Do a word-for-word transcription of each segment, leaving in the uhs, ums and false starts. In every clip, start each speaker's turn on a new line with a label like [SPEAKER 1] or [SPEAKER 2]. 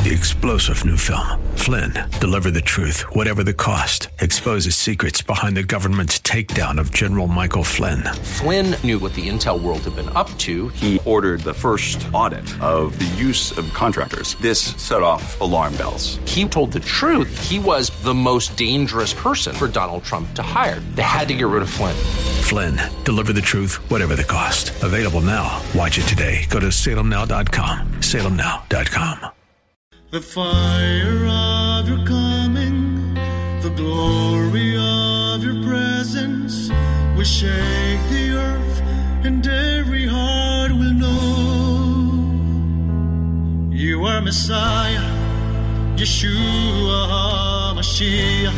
[SPEAKER 1] The explosive new film, Flynn, deliver the truth, whatever the cost, exposes secrets behind the government's takedown of General Michael Flynn.
[SPEAKER 2] Flynn knew what the intel world had been up to.
[SPEAKER 3] He ordered the first audit of the use of contractors. This set off alarm bells.
[SPEAKER 2] He told the truth. He was the most dangerous person for Donald Trump to hire. They had to get rid of Flynn.
[SPEAKER 1] Flynn, deliver the truth, whatever the cost. Available now. Watch it today. Go to salem now dot com. salem now dot com.
[SPEAKER 4] The fire of your coming, the glory of your presence will shake the earth, and every heart will know you are Messiah, Yeshua HaMashiach,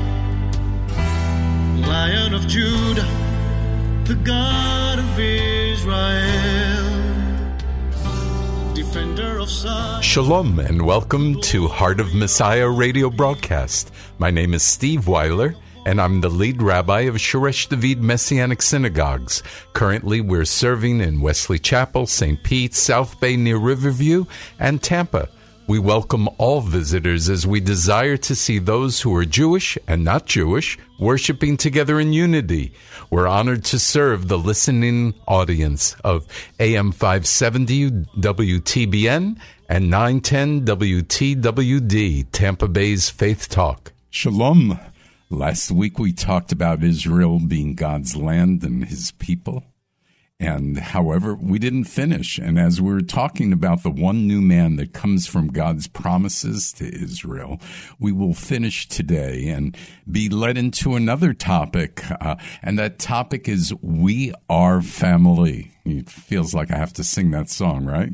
[SPEAKER 4] Lion of Judah, the God of Israel. Of
[SPEAKER 5] Shalom and welcome to Heart of Messiah radio broadcast. My name is Steve Weiler and I'm the lead rabbi of Shoresh David Messianic Synagogues. Currently we're serving in Wesley Chapel, Saint Pete, South Bay near Riverview, and Tampa. We welcome all visitors as we desire to see those who are Jewish and not Jewish worshiping together in unity. We're honored to serve the listening audience of A M five seventy W T B N and nine ten W T W D, Tampa Bay's Faith Talk.
[SPEAKER 6] Shalom. Last week we talked about Israel being God's land and his people. And however, we didn't finish. And as we were talking about the one new man that comes from God's promises to Israel, we will finish today and be led into another topic. Uh, and that topic is We Are Family. It feels like I have to sing that song, right?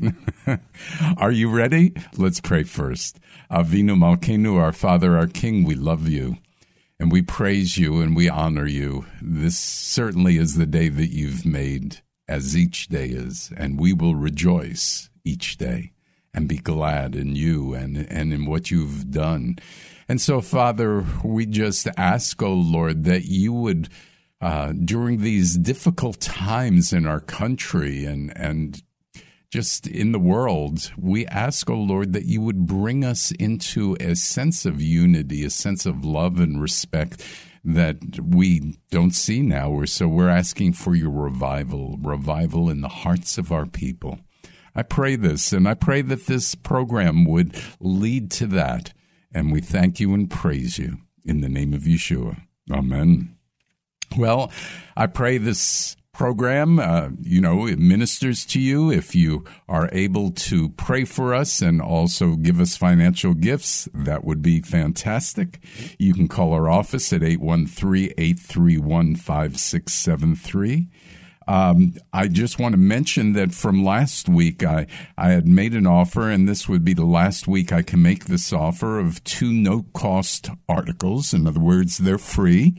[SPEAKER 6] Are you ready? Let's pray first. Avinu Malkeinu, our Father, our King, we love you. And we praise you and we honor you. This certainly is the day that you've made, as each day is, and we will rejoice each day and be glad in you and, and in what you've done. And so, Father, we just ask, oh Lord, that you would, uh, during these difficult times in our country and, and just in the world, we ask, oh Lord, that you would bring us into a sense of unity, a sense of love and respect that we don't see now. So we're asking for your revival, revival in the hearts of our people. I pray this, and I pray that this program would lead to that. And we thank you and praise you in the name of Yeshua. Amen. Well, I pray this program, uh, you know, it ministers to you. If you are able to pray for us and also give us financial gifts, that would be fantastic. You can call our office at eight one three, eight three one, five six seven three. Um, I just want to mention that from last week, I, I had made an offer, and this would be the last week I can make this offer of two no-cost articles. In other words, they're free.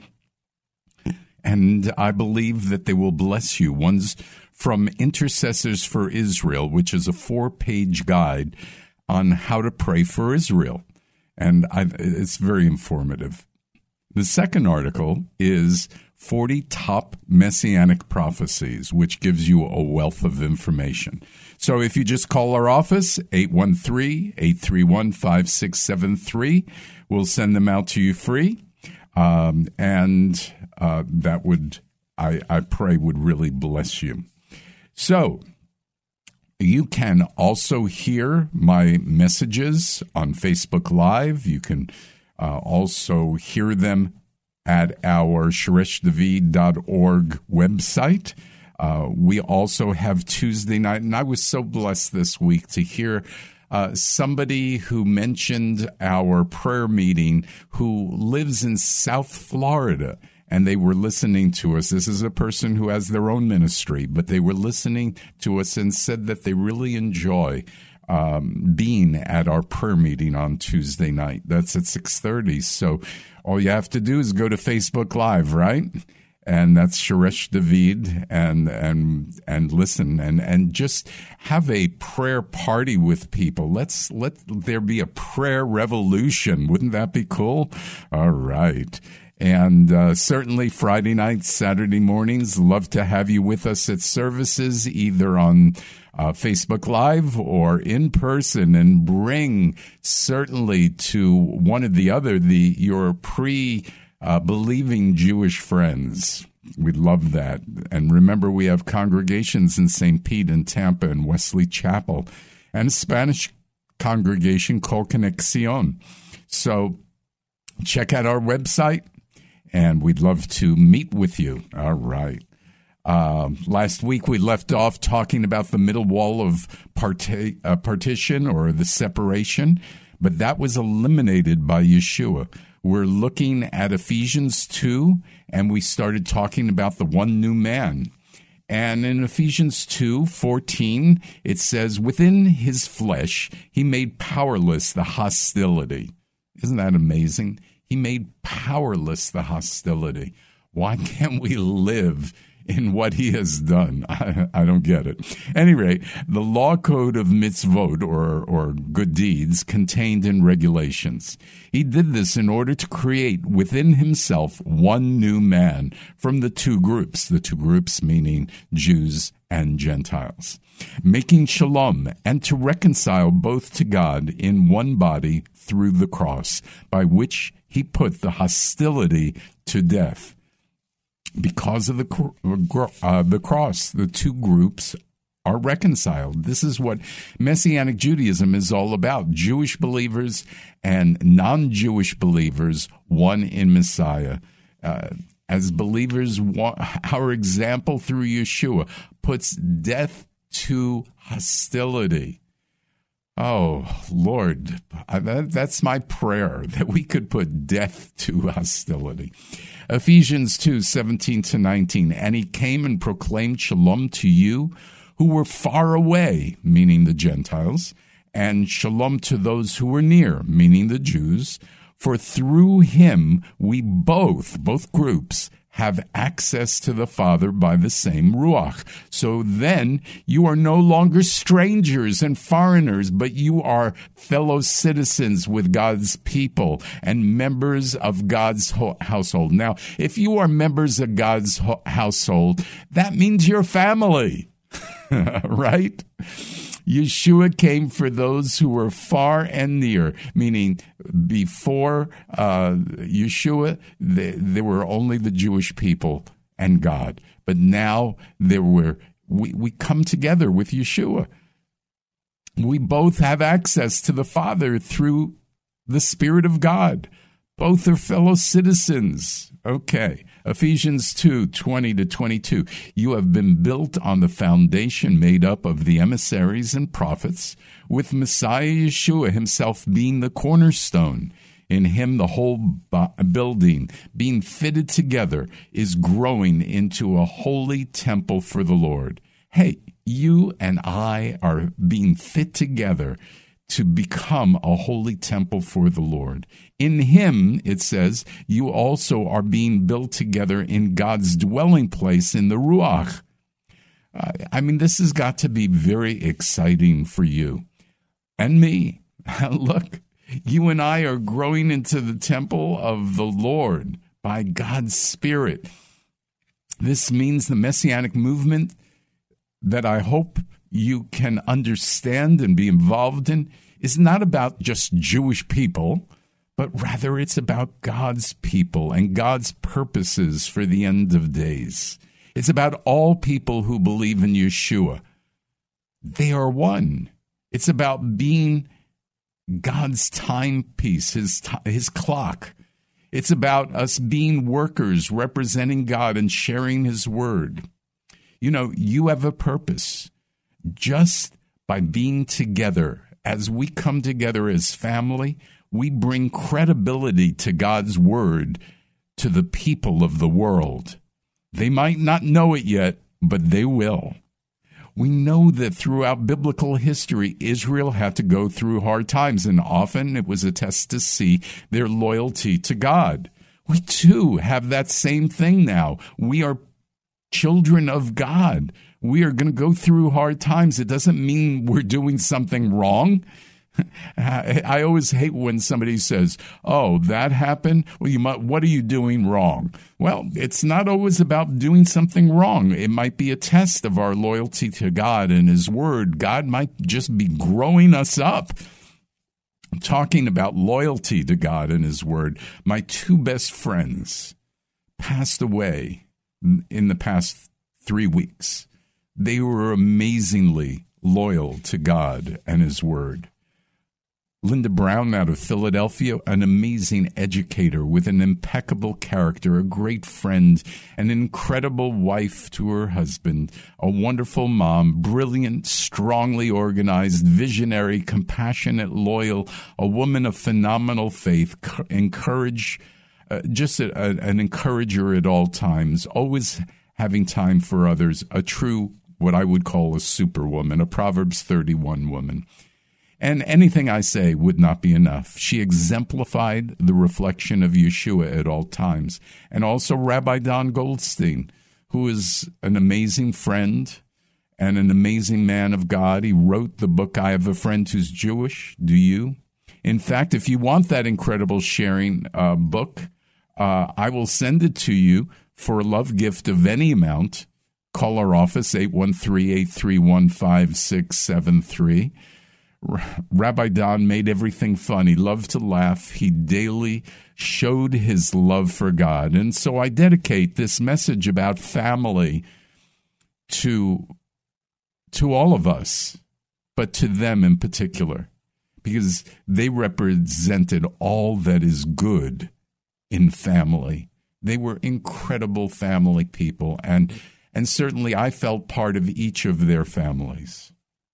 [SPEAKER 6] And I believe that they will bless you. One's from Intercessors for Israel, which is a four-page guide on how to pray for Israel. And I, it's very informative. The second article is forty Top Messianic Prophecies, which gives you a wealth of information. So if you just call our office, eight one three, eight three one, five six seven three, we'll send them out to you free. Um, and uh, that would, I, I pray, would really bless you. So you can also hear my messages on Facebook Live. You can uh, also hear them at our shoresh david dot org website. Uh, we also have Tuesday night, and I was so blessed this week to hear Uh, somebody who mentioned our prayer meeting who lives in South Florida, and they were listening to us. This is a person who has their own ministry, but they were listening to us and said that they really enjoy um, being at our prayer meeting on Tuesday night. That's at six thirty. So all you have to do is go to Facebook Live, right? And that's Shoresh David, and and and listen, and, and just have a prayer party with people. Let's let there be a prayer revolution. Wouldn't that be cool? All right. And uh, certainly Friday nights, Saturday mornings, love to have you with us at services, either on uh, Facebook Live or in person, and bring certainly to one or the other the your pre-believing uh, Jewish friends. We'd love that. And remember, we have congregations in Saint Pete and Tampa and Wesley Chapel, and a Spanish congregation called Conexión. So check out our website, and we'd love to meet with you. All right. Uh, last week we left off talking about the middle wall of parti- uh, partition or the separation, but that was eliminated by Yeshua. We're looking at Ephesians two, and we started talking about the one new man. And in Ephesians two fourteen, it says, within his flesh, he made powerless the hostility. Isn't that amazing? He made powerless the hostility. Why can't we live in what he has done? I, I don't get it. At any rate, the law code of mitzvot, or, or good deeds, contained in regulations. He did this in order to create within himself one new man from the two groups, the two groups meaning Jews and Gentiles, making shalom, and to reconcile both to God in one body through the cross, by which he put the hostility to death. Because of the uh, the cross, the two groups are reconciled. This is what Messianic Judaism is all about. Jewish believers and non-Jewish believers, one in Messiah. Uh, as believers, our example through Yeshua puts death to hostility. Oh, Lord, that's my prayer, that we could put death to hostility. Ephesians two seventeen to nineteen, and he came and proclaimed shalom to you who were far away, meaning the Gentiles, and shalom to those who were near, meaning the Jews. For through him we both, both groups, have access to the Father by the same Ruach. So then you are no longer strangers and foreigners, but you are fellow citizens with God's people and members of God's ho- household. Now, if you are members of God's ho- household, that means you're family, right? Yeshua came for those who were far and near, meaning before uh, Yeshua, they, there were only the Jewish people and God. But now there were we, we come together with Yeshua. We both have access to the Father through the Spirit of God. Both are fellow citizens. Okay. Ephesians two twenty to twenty-two. You have been built on the foundation made up of the emissaries and prophets, with Messiah Yeshua himself being the cornerstone. In him, the whole building, being fitted together, is growing into a holy temple for the Lord. Hey, you and I are being fit together to become a holy temple for the Lord. In him, it says, you also are being built together in God's dwelling place in the Ruach. Uh, I mean, this has got to be very exciting for you and me. Look, you and I are growing into the temple of the Lord by God's Spirit. This means the Messianic movement that I hope you can understand and be involved in is not about just Jewish people, but rather it's about God's people and God's purposes for the end of days. It's about all people who believe in Yeshua. They are one. It's about being God's timepiece, his, his clock. It's about us being workers representing God and sharing his word. You know, you have a purpose. Just by being together, as we come together as family, we bring credibility to God's word to the people of the world. They might not know it yet, but they will. We know that throughout biblical history, Israel had to go through hard times, and often it was a test to see their loyalty to God. We too have that same thing now. We are children of God. We are going to go through hard times. It doesn't mean we're doing something wrong. I always hate when somebody says, oh, that happened? Well, you might, what are you doing wrong? Well, it's not always about doing something wrong. It might be a test of our loyalty to God and His Word. God might just be growing us up. Talking about loyalty to God and His Word, my two best friends passed away in the past three weeks. They were amazingly loyal to God and His Word. Linda Brown out of Philadelphia, an amazing educator with an impeccable character, a great friend, an incredible wife to her husband, a wonderful mom, brilliant, strongly organized, visionary, compassionate, loyal, a woman of phenomenal faith, encourage, uh, just a, a, an encourager at all times, always having time for others, a true, what I would call a superwoman, a Proverbs thirty-one woman. And anything I say would not be enough. She exemplified the reflection of Yeshua at all times. And also Rabbi Don Goldstein, who is an amazing friend and an amazing man of God. He wrote the book, I Have a Friend Who's Jewish. Do you? In fact, if you want that incredible sharing uh, book, uh, I will send it to you for a love gift of any amount. Call our office, eight one three, eight three one, five six seven three. Rabbi Don made everything fun. He loved to laugh. He daily showed his love for God. And so I dedicate this message about family to, to all of us, but to them in particular, because they represented all that is good in family. They were incredible family people, and, and certainly I felt part of each of their families.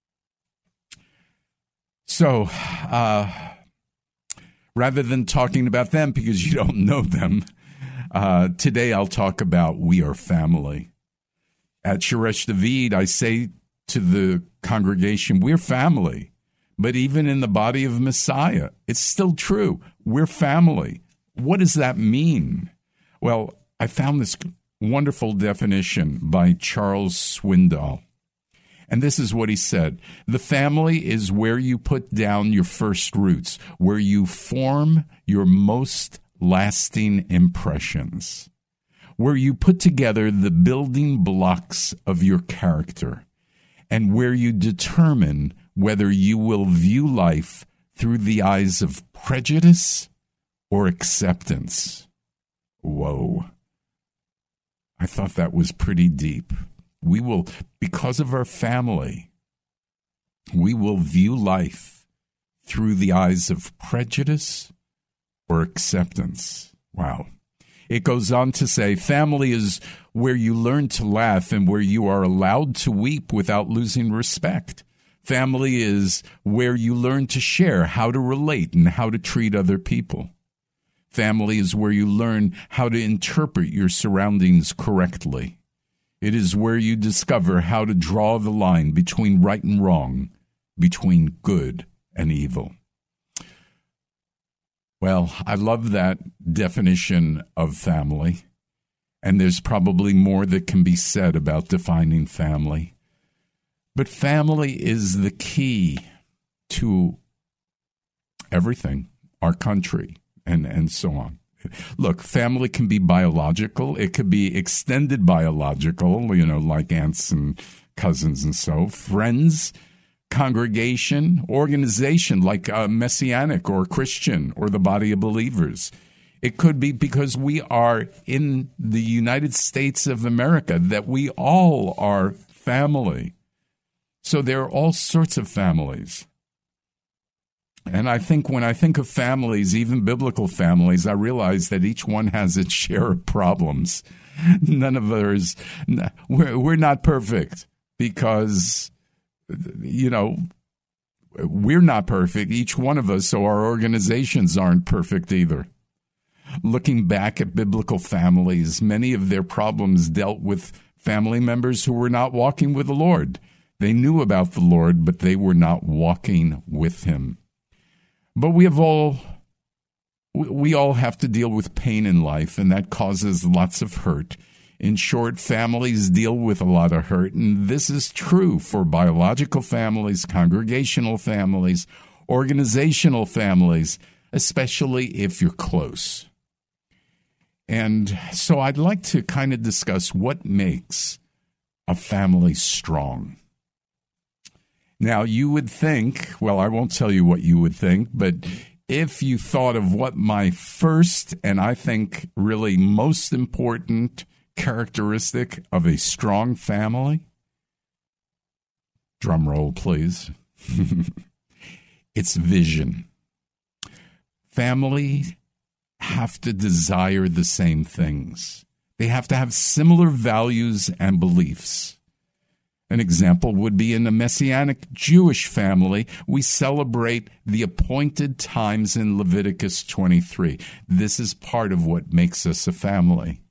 [SPEAKER 6] So, uh, rather than talking about them because you don't know them, uh, today I'll talk about we are family. At Shoresh David, I say to the congregation, we're family. But even in the body of Messiah, it's still true. We're family. What does that mean? Well, I found this wonderful definition by Charles Swindoll. And this is what he said. The family is where you put down your first roots, where you form your most lasting impressions, where you put together the building blocks of your character, and where you determine whether you will view life through the eyes of prejudice or acceptance. Whoa. I thought that was pretty deep. We will, because of our family, we will view life through the eyes of prejudice or acceptance. Wow. It goes on to say, family is where you learn to laugh and where you are allowed to weep without losing respect. Family is where you learn to share, how to relate, and how to treat other people. Family is where you learn how to interpret your surroundings correctly. It is where you discover how to draw the line between right and wrong, between good and evil. Well, I love that definition of family, and there's probably more that can be said about defining family. But family is the key to everything, our country, and, and so on. Look, family can be biological. It could be extended biological, you know, like aunts and cousins and so. Friends, congregation, organization, like a Messianic or Christian or the body of believers. It could be because we are in the United States of America, that we all are family. So there are all sorts of families. And I think when I think of families, even biblical families, I realize that each one has its share of problems. None of us, we're, we're not perfect because, you know, we're not perfect, each one of us, so our organizations aren't perfect either. Looking back at biblical families, many of their problems dealt with family members who were not walking with the Lord. They knew about the Lord, but they were not walking with Him. But we have all, we all have to deal with pain in life, and that causes lots of hurt. In short, families deal with a lot of hurt, and this is true for biological families, congregational families, organizational families, especially if you're close. And so I'd like to kind of discuss what makes a family strong. Now, you would think, well, I won't tell you what you would think, but if you thought of what my first and I think really most important characteristic of a strong family, drum roll, please, it's vision. Family have to desire the same things. They have to have similar values and beliefs. An example would be in a Messianic Jewish family, we celebrate the appointed times in Leviticus twenty-three. This is part of what makes us a family.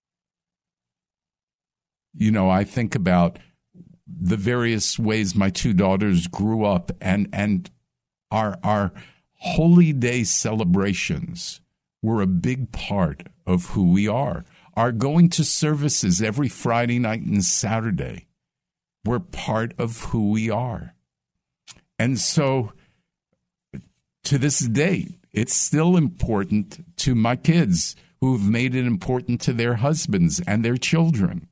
[SPEAKER 6] You know, I think about the various ways my two daughters grew up, and, and our, our holy day celebrations were a big part of who we are. Our going to services every Friday night and Saturday were part of who we are. And so to this day, it's still important to my kids who've made it important to their husbands and their children.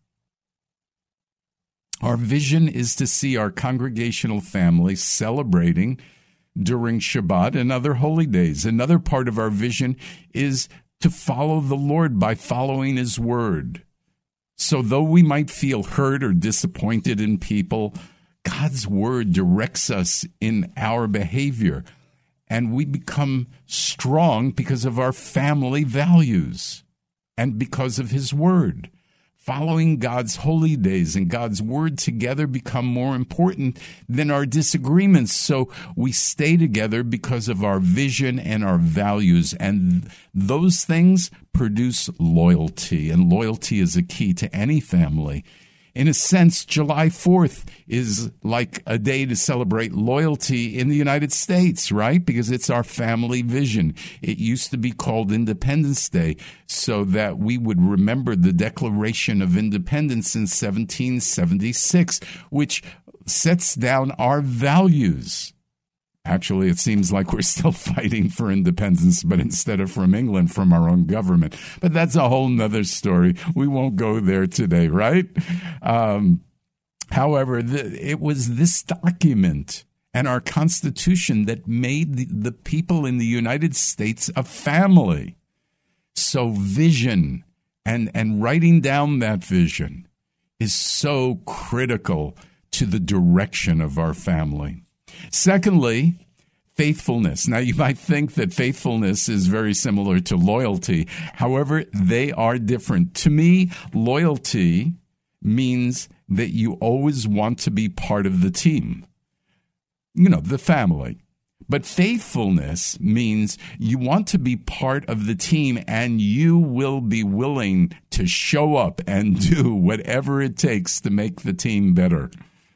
[SPEAKER 6] Our vision is to see our congregational family celebrating during Shabbat and other holy days. Another part of our vision is to follow the Lord by following his word. So though we might feel hurt or disappointed in people, God's word directs us in our behavior, and we become strong because of our family values and because of his word. Following God's holy days and God's word together become more important than our disagreements. So we stay together because of our vision and our values. And those things produce loyalty. And loyalty is a key to any family. In a sense, July fourth is like a day to celebrate loyalty in the United States, right? Because it's our family vision. It used to be called Independence Day so that we would remember the Declaration of Independence in seventeen seventy-six, which sets down our values. Actually, it seems like we're still fighting for independence, but instead of from England, from our own government. But that's a whole nother story. We won't go there today, right? Um, however, the, it was this document and our Constitution that made the, the people in the United States a family. So vision and, and writing down that vision is so critical to the direction of our family. Secondly, faithfulness. Now, you might think that faithfulness is very similar to loyalty. However, they are different. To me, loyalty means that you always want to be part of the team, you know, the family. But faithfulness means you want to be part of the team and you will be willing to show up and do whatever it takes to make the team better.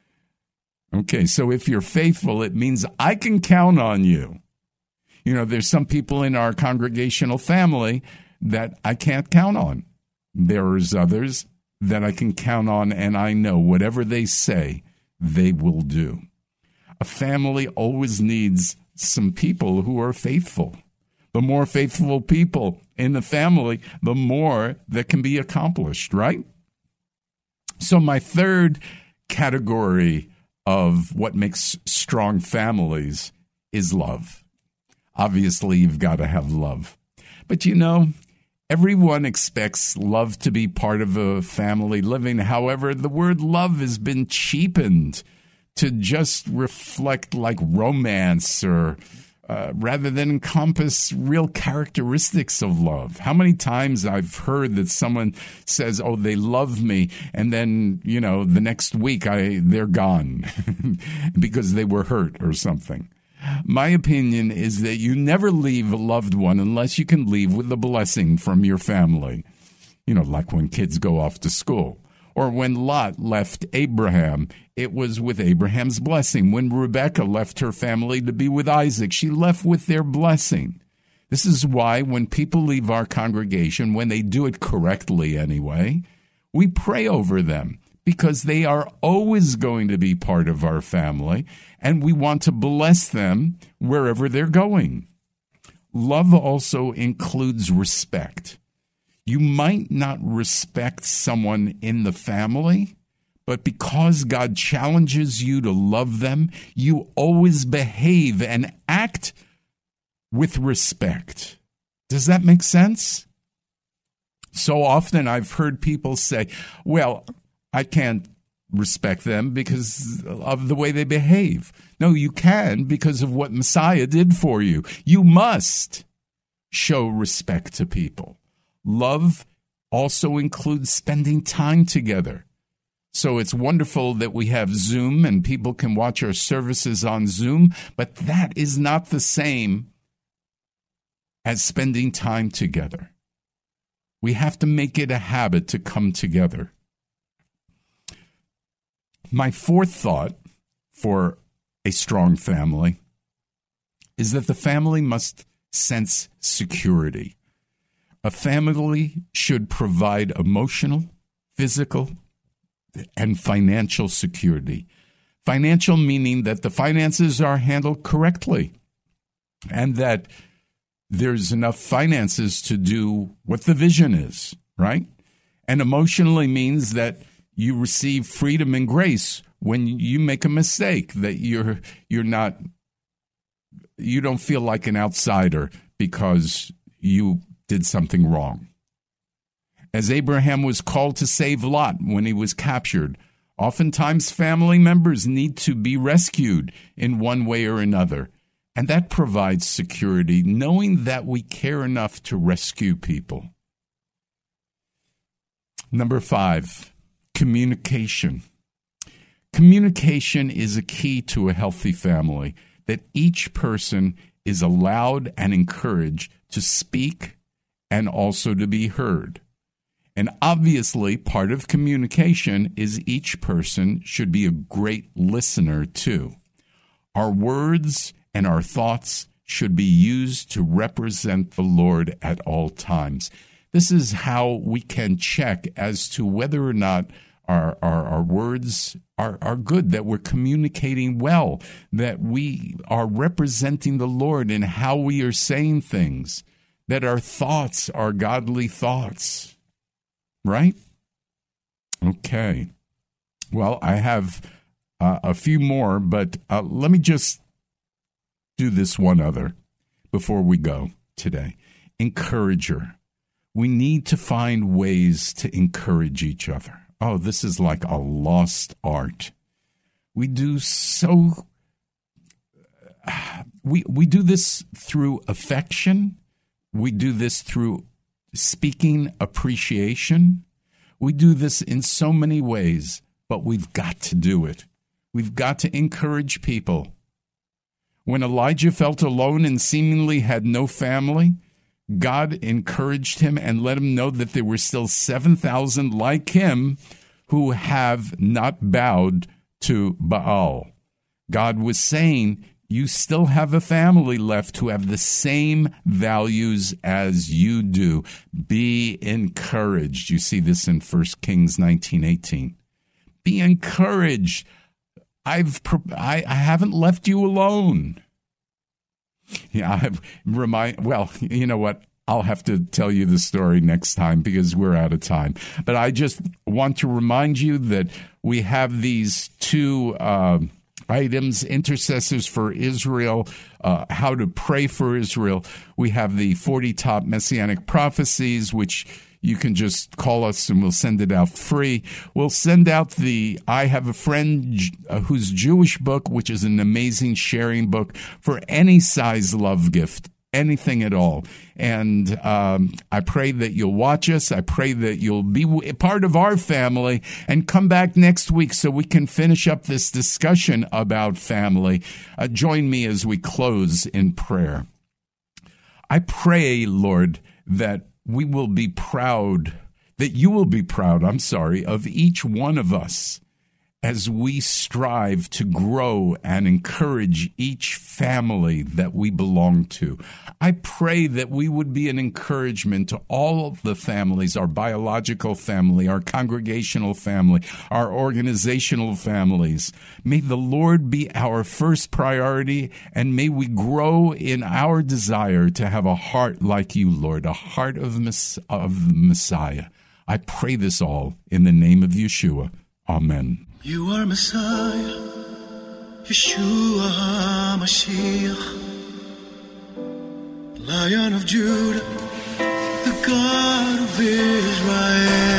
[SPEAKER 6] Okay, so if you're faithful, it means I can count on you. You know, there's some people in our congregational family that I can't count on. There's others that I can count on, and I know whatever they say, they will do. A family always needs some people who are faithful. The more faithful people in the family, the more that can be accomplished, right? So my third category of what makes strong families is love. Obviously, you've got to have love. But you know, everyone expects love to be part of a family living. However, the word love has been cheapened to just reflect like romance or uh, rather than encompass real characteristics of love. How many times I've heard that someone says, oh, they love me, and then, you know, the next week I they're gone because they were hurt or something. My opinion is that you never leave a loved one unless you can leave with a blessing from your family. You know, like when kids go off to school. Or when Lot left Abraham, it was with Abraham's blessing. When Rebekah left her family to be with Isaac, she left with their blessing. This is why when people leave our congregation, when they do it correctly anyway, we pray over them because they are always going to be part of our family, and we want to bless them wherever they're going. Love also includes respect. You might not respect someone in the family, but because God challenges you to love them, you always behave and act with respect. Does that make sense? So often I've heard people say, well, I can't respect them because of the way they behave. No, you can because of what Messiah did for you. You must show respect to people. Love also includes spending time together. So it's wonderful that we have Zoom and people can watch our services on Zoom, but that is not the same as spending time together. We have to make it a habit to come together. My fourth thought for a strong family is that the family must sense security. A family should provide emotional, physical, and financial security. Financial meaning that the finances are handled correctly and that there's enough finances to do what the vision is, right? And emotionally means that you receive freedom and grace when you make a mistake, that you're you're not you don't feel like an outsider because you did something wrong. As Abraham was called to save Lot when he was captured, oftentimes family members need to be rescued in one way or another. And that provides security, knowing that we care enough to rescue people. Number five, communication. Communication is a key to a healthy family, that each person is allowed and encouraged to speak and also to be heard. And obviously, part of communication is each person should be a great listener too. Our words and our thoughts should be used to represent the Lord at all times. This is how we can check as to whether or not our, our, our words are, are good, that we're communicating well, that we are representing the Lord in how we are saying things, that our thoughts are godly thoughts, right? Okay. Well, I have uh, a few more, but uh, let me just do this one other before we go today. Encourager. We need to find ways to encourage each other. Oh, this is like a lost art. We do so, we, we do this through affection. We do this through speaking appreciation. We do this in so many ways, but we've got to do it. We've got to encourage people. When Elijah felt alone and seemingly had no family, God encouraged him and let him know that there were still seven thousand like him who have not bowed to Baal. God was saying, you still have a family left who have the same values as you do. Be encouraged. You see this in First Kings nineteen eighteen. Be encouraged. I've I, I haven't left you alone. Yeah, I've remind. Well, you know what? I'll have to tell you the story next time because we're out of time. But I just want to remind you that we have these two uh, items: intercessors for Israel, uh, how to pray for Israel. We have the forty top messianic prophecies, which you can just call us and we'll send it out free. We'll send out the I Have a Friend uh, Who's Jewish book, which is an amazing sharing book for any size love gift, anything at all. And um, I pray that you'll watch us. I pray that you'll be part of our family and come back next week so we can finish up this discussion about family. Uh, join me as we close in prayer. I pray, Lord, that we will be proud, that you will be proud, I'm sorry, of each one of us as we strive to grow and encourage each family that we belong to. I pray that we would be an encouragement to all of the families, our biological family, our congregational family, our organizational families. May the Lord be our first priority, and may we grow in our desire to have a heart like you, Lord, a heart of, Mess- of the Messiah. I pray this all in the name of Yeshua. Amen.
[SPEAKER 4] You are Messiah, Yeshua HaMashiach, Lion of Judah, the God of Israel.